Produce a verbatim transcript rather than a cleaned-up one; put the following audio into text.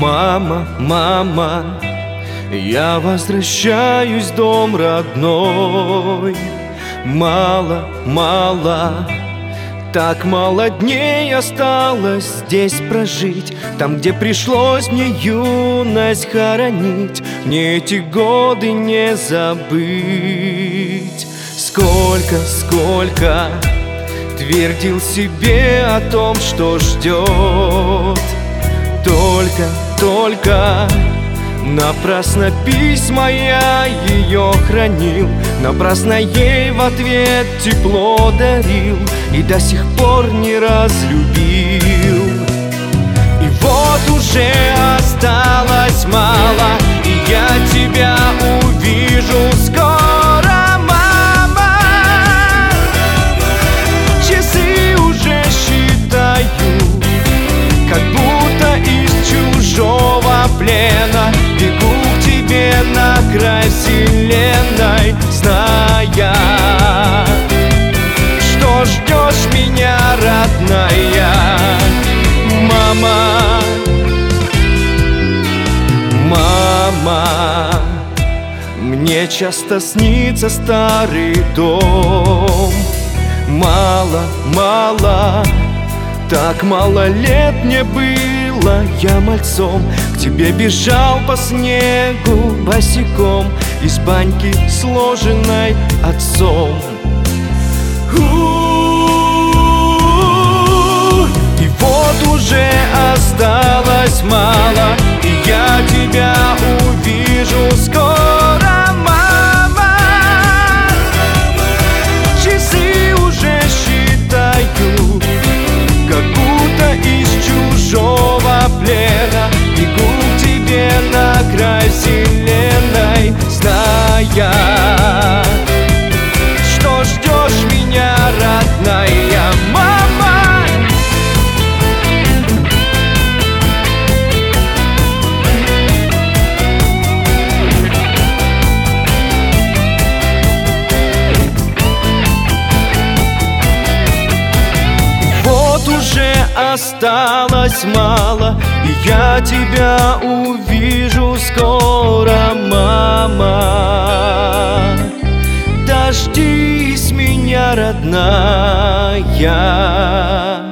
Мама, мама, я возвращаюсь в дом родной. Мало, мало, так мало дней осталось здесь прожить. Там, где пришлось мне юность хоронить, мне эти годы не забыть. Сколько, сколько твердил себе о том, что ждет. Только, только напрасно письма я ее хранил, напрасно ей в ответ тепло дарил и до сих пор не разлюбил. И вот уже осталось мало, и я тебя увижу скоро, мама. Часы уже считаю, как будто из чужого плена бегу к тебе на край вселенной, зная, что ждешь меня, родная. Мама, мама, мне часто снится старый дом. Мало, мало, так мало лет мне было, я мальцом к тебе бежал по снегу босиком из баньки, сложенной отцом. У-у-у, и вот уже осталось мало, и я тебя увижу скоро, мама. Часы уже считаю, как будто из чужого плена бегу к тебе на край вселенной, зная, что ждешь меня, родная. Мама, вот уже осталось мало, и я тебя увижу скоро, мама. Дождись меня, родная.